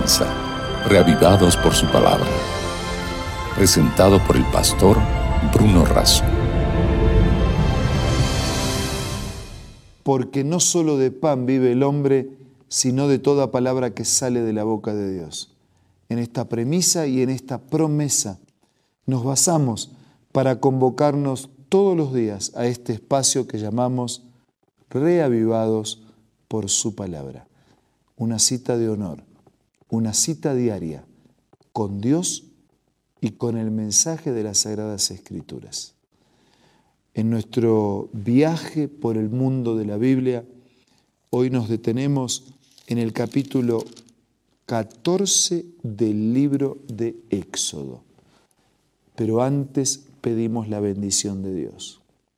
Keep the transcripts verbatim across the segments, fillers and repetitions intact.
comienza, Reavivados por su palabra. Presentado por el pastor Bruno Razo. Porque no solo de pan vive el hombre, sino de toda palabra que sale de la boca de Dios. En esta premisa y en esta promesa nos basamos para convocarnos todos los días a este espacio que llamamos Reavivados por su palabra. Una cita de honor, una cita diaria con Dios y con el mensaje de las Sagradas Escrituras. En nuestro viaje por el mundo de la Biblia, hoy nos detenemos en el capítulo catorce del libro de Éxodo. Pero antes pedimos la bendición de Dios.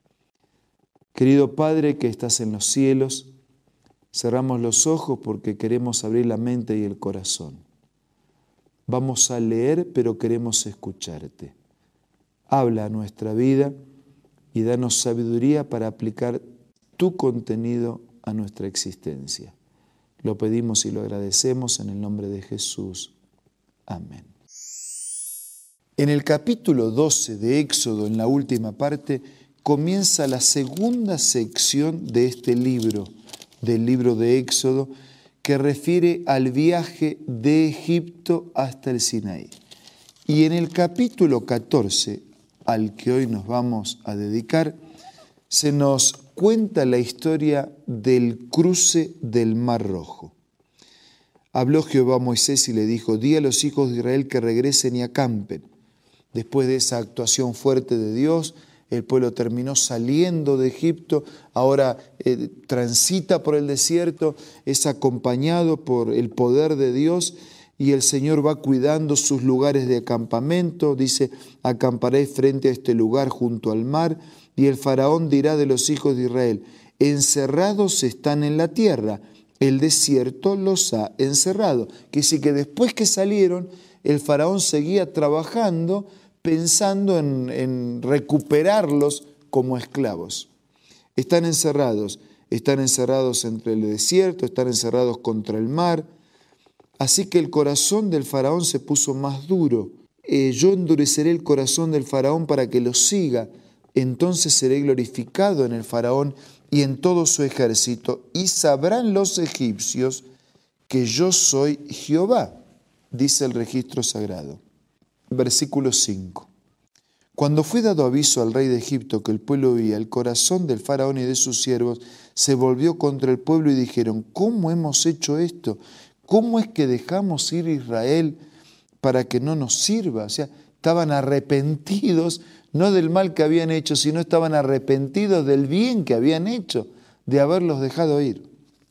Querido Padre que estás en los cielos, cerramos los ojos porque queremos abrir la mente y el corazón. Vamos a leer, pero queremos escucharte. Habla a nuestra vida y danos sabiduría para aplicar tu contenido a nuestra existencia. Lo pedimos y lo agradecemos en el nombre de Jesús. Amén. En el capítulo doce de Éxodo, en la última parte, comienza la segunda sección de este libro, del libro de Éxodo, que refiere al viaje de Egipto hasta el Sinaí. Y en el capítulo catorce, al que hoy nos vamos a dedicar, se nos cuenta la historia del cruce del Mar Rojo. Habló Jehová a Moisés y le dijo: di a los hijos de Israel que regresen y acampen. Después de esa actuación fuerte de Dios, el pueblo terminó saliendo de Egipto, ahora eh, transita por el desierto, es acompañado por el poder de Dios y el Señor va cuidando sus lugares de acampamento. Dice: acamparé frente a este lugar junto al mar, y el faraón dirá de los hijos de Israel: encerrados están en la tierra, el desierto los ha encerrado. Que sí, que después que salieron, el faraón seguía trabajando, pensando en, en recuperarlos como esclavos. Están encerrados, están encerrados entre el desierto, están encerrados contra el mar. Así que el corazón del faraón se puso más duro. Eh, yo endureceré el corazón del faraón para que lo siga. Entonces seré glorificado en el faraón y en todo su ejército, y sabrán los egipcios que yo soy Jehová, dice el registro sagrado. Versículo cinco. Cuando fue dado aviso al rey de Egipto que el pueblo huía, el corazón del faraón y de sus siervos se volvió contra el pueblo y dijeron: ¿cómo hemos hecho esto? ¿Cómo es que dejamos ir a Israel para que no nos sirva? O sea, estaban arrepentidos, no del mal que habían hecho, sino estaban arrepentidos del bien que habían hecho, de haberlos dejado ir.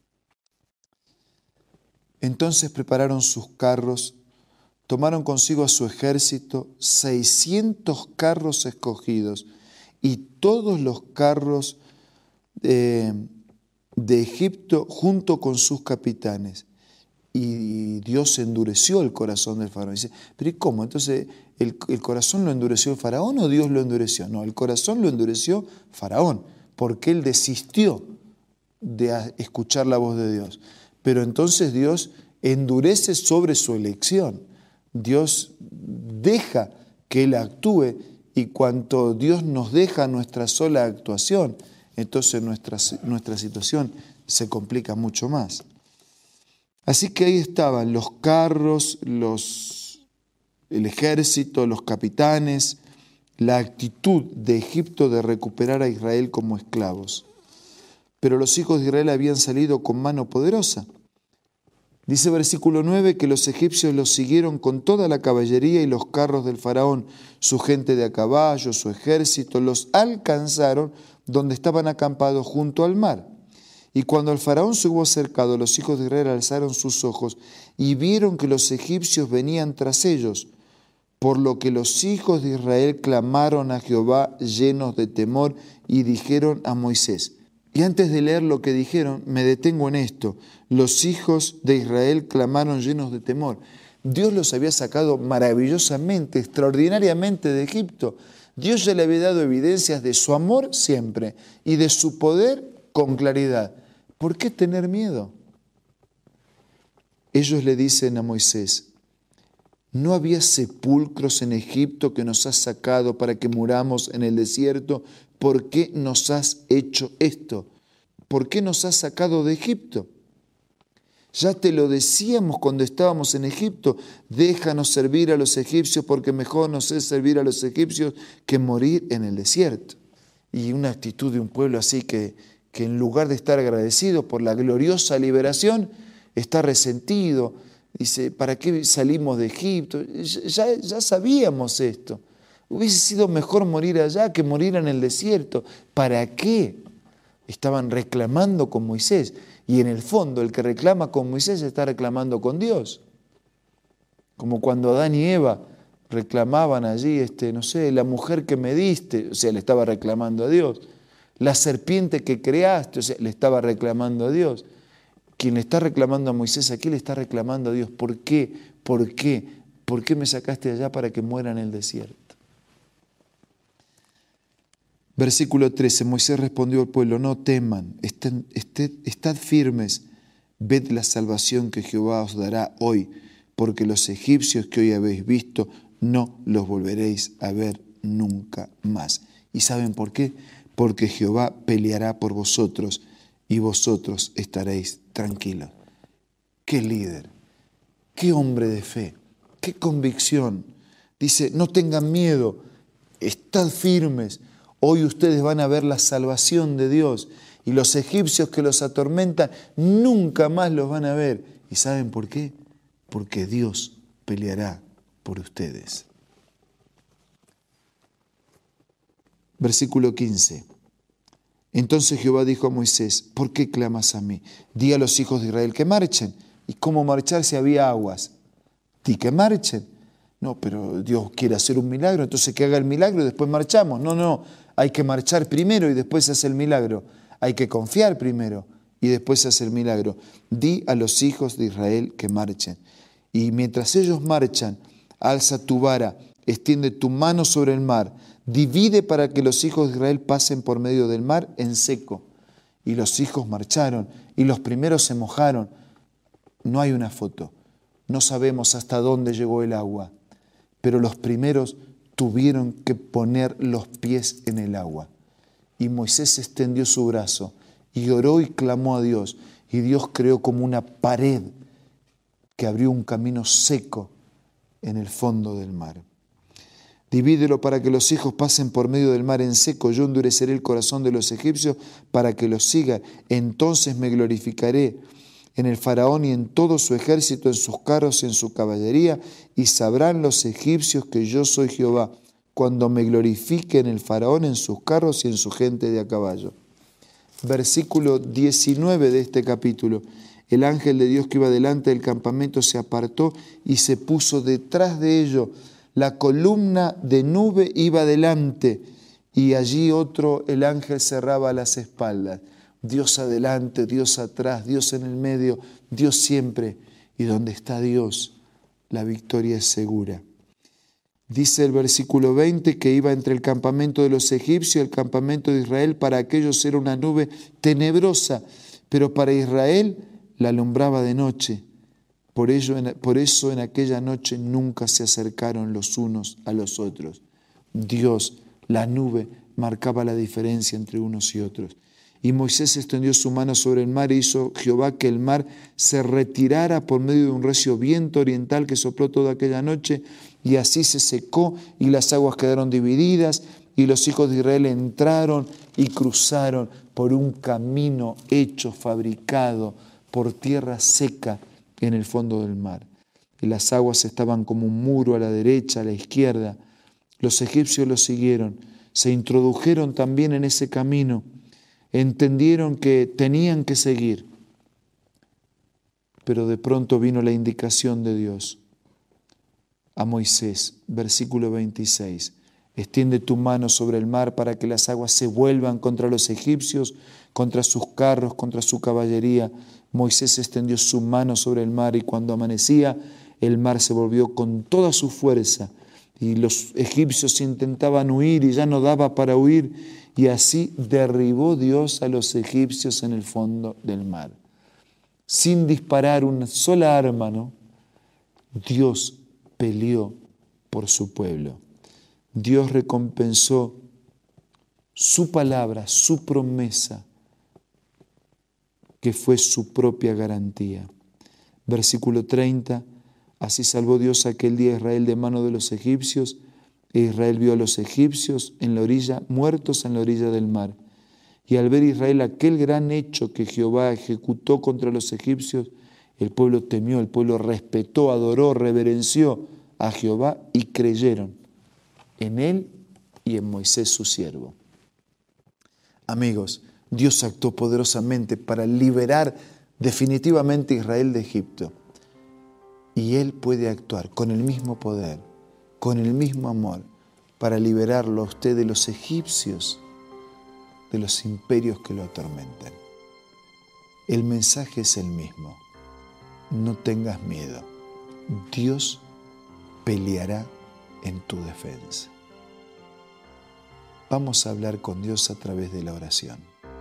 Entonces prepararon sus carros, tomaron consigo a su ejército, seiscientos carros escogidos, y todos los carros de, de Egipto junto con sus capitanes. Y Dios endureció el corazón del faraón. Dice: ¿pero y cómo? Entonces, ¿el, el corazón lo endureció el faraón o Dios lo endureció? No, el corazón lo endureció Faraón, porque él desistió de escuchar la voz de Dios. Pero entonces Dios endurece sobre su elección. Dios deja que Él actúe, y cuanto Dios nos deja nuestra sola actuación, entonces nuestra, nuestra situación se complica mucho más. Así que ahí estaban los carros, los, el ejército, los capitanes, la actitud de Egipto de recuperar a Israel como esclavos. Pero los hijos de Israel habían salido con mano poderosa. Dice versículo nueve que los egipcios los siguieron con toda la caballería y los carros del faraón, su gente de a caballo, su ejército, los alcanzaron donde estaban acampados junto al mar. Y cuando el faraón se hubo acercado, los hijos de Israel alzaron sus ojos y vieron que los egipcios venían tras ellos, por lo que los hijos de Israel clamaron a Jehová llenos de temor y dijeron a Moisés. Y antes de leer lo que dijeron, me detengo en esto. Los hijos de Israel clamaron llenos de temor. Dios los había sacado maravillosamente, extraordinariamente de Egipto. Dios ya le había dado evidencias de su amor siempre y de su poder con claridad. ¿Por qué tener miedo? ellos le dicen a Moisés, ¿no había sepulcros en Egipto que nos has sacado para que muramos en el desierto? ¿Por qué nos has hecho esto? ¿Por qué nos has sacado de Egipto? Ya te lo decíamos cuando estábamos en Egipto, déjanos servir a los egipcios porque mejor nos es servir a los egipcios que morir en el desierto. Y una actitud de un pueblo así que, que en lugar de estar agradecido por la gloriosa liberación, está resentido. Dice, ¿para qué salimos de Egipto? Ya, ya sabíamos esto. Hubiese sido mejor morir allá que morir en el desierto. ¿Para qué? Estaban reclamando con Moisés. Y en el fondo, el que reclama con Moisés está reclamando con Dios. Como cuando Adán y Eva reclamaban allí, este, no sé, la mujer que me diste, o sea, le estaba reclamando a Dios. La serpiente que creaste, o sea, le estaba reclamando a Dios. Quien le está reclamando a Moisés aquí le está reclamando a Dios. ¿Por qué? ¿Por qué? ¿Por qué me sacaste de allá para que muera en el desierto? Versículo trece, Moisés respondió al pueblo, no teman, estad, estad, estad firmes, ved la salvación que Jehová os dará hoy, porque los egipcios que hoy habéis visto no los volveréis a ver nunca más. ¿Y saben por qué? Porque Jehová peleará por vosotros y vosotros estaréis tranquilos. ¡Qué líder! ¡Qué hombre de fe! ¡Qué convicción! Dice, no tengan miedo, estad firmes. Hoy ustedes van a ver la salvación de Dios y los egipcios que los atormentan nunca más los van a ver. ¿Y saben por qué? Porque Dios peleará por ustedes. Versículo quince. Entonces Jehová dijo a Moisés, ¿por qué clamas a mí? Di a los hijos de Israel que marchen. ¿Y cómo marchar si había aguas? Di que marchen. No, pero Dios quiere hacer un milagro, entonces que haga el milagro y después marchamos. No, no, hay que marchar primero y después se hace el milagro. Hay que confiar primero y después se hace el milagro. Di a los hijos de Israel que marchen. Y mientras ellos marchan, alza tu vara, extiende tu mano sobre el mar, divide para que los hijos de Israel pasen por medio del mar en seco. Y los hijos marcharon y los primeros se mojaron. No hay una foto, no sabemos hasta dónde llegó el agua, pero los primeros tuvieron que poner los pies en el agua. Y Moisés extendió su brazo y oró y clamó a Dios. Y Dios creó como una pared que abrió un camino seco en el fondo del mar. Divídelo para que los hijos pasen por medio del mar en seco. Yo endureceré el corazón de los egipcios para que los sigan. Entonces me glorificaré en el faraón y en todo su ejército, en sus carros y en su caballería, y sabrán los egipcios que yo soy Jehová, cuando me glorifique en el faraón, en sus carros y en su gente de a caballo. Versículo diecinueve de este capítulo. El ángel de Dios que iba delante del campamento se apartó y se puso detrás de ellos. La columna de nube iba delante y allí otro, el ángel cerraba las espaldas. Dios adelante, Dios atrás, Dios en el medio, Dios siempre. Y donde está Dios, la victoria es segura. Dice el versículo veinte que iba entre el campamento de los egipcios y el campamento de Israel. Para aquellos era una nube tenebrosa, pero para Israel la alumbraba de noche. Por ello, por eso en aquella noche nunca se acercaron los unos a los otros. Dios, la nube, marcaba la diferencia entre unos y otros. Y Moisés extendió su mano sobre el mar e hizo Jehová que el mar se retirara por medio de un recio viento oriental que sopló toda aquella noche, y así se secó y las aguas quedaron divididas, y los hijos de Israel entraron y cruzaron por un camino hecho, fabricado, por tierra seca en el fondo del mar. Y las aguas estaban como un muro a la derecha, a la izquierda. Los egipcios los siguieron, se introdujeron también en ese camino, entendieron que tenían que seguir, pero de pronto vino la indicación de Dios a Moisés, versículo veintiséis, extiende tu mano sobre el mar para que las aguas se vuelvan contra los egipcios, contra sus carros, contra su caballería. Moisés extendió su mano sobre el mar y cuando amanecía, el mar se volvió con toda su fuerza y los egipcios intentaban huir y ya no daba para huir. Y así derribó Dios a los egipcios en el fondo del mar. sin disparar una sola arma, ¿no? Dios peleó por su pueblo. Dios recompensó su palabra, su promesa, que fue su propia garantía. Versículo treinta, así salvó Dios aquel día a Israel de mano de los egipcios, e Israel vio a los egipcios en la orilla, muertos en la orilla del mar. Y al ver Israel aquel gran hecho que Jehová ejecutó contra los egipcios, el pueblo temió, el pueblo respetó, adoró, reverenció a Jehová y creyeron en él y en Moisés su siervo. Amigos, Dios actuó poderosamente para liberar definitivamente a Israel de Egipto. Y Él puede actuar con el mismo poder, con el mismo amor, para liberarlo a usted de los egipcios, de los imperios que lo atormentan. El mensaje es el mismo. No tengas miedo. Dios peleará en tu defensa. Vamos a hablar con Dios a través de la oración.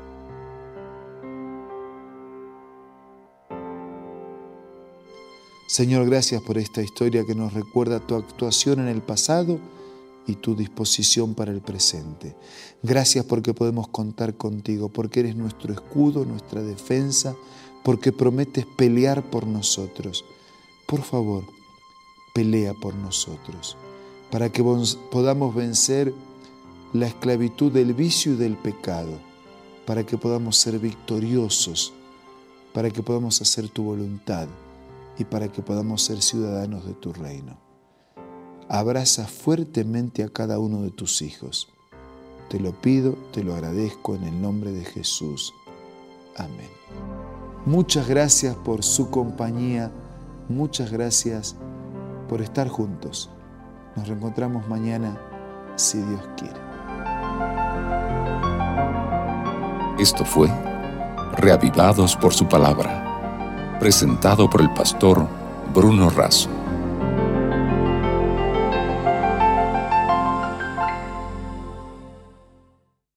Señor, gracias por esta historia que nos recuerda tu actuación en el pasado y tu disposición para el presente. Gracias porque podemos contar contigo, porque eres nuestro escudo, nuestra defensa, porque prometes pelear por nosotros. Por favor, pelea por nosotros, para que podamos vencer la esclavitud del vicio y del pecado, para que podamos ser victoriosos, para que podamos hacer tu voluntad y para que podamos ser ciudadanos de tu reino. Abraza fuertemente a cada uno de tus hijos. Te lo pido, te lo agradezco en el nombre de Jesús. Amén. Muchas gracias por su compañía, muchas gracias por estar juntos. Nos reencontramos mañana, si Dios quiere. Esto fue Reavivados por su palabra, presentado por el pastor Bruno Razo.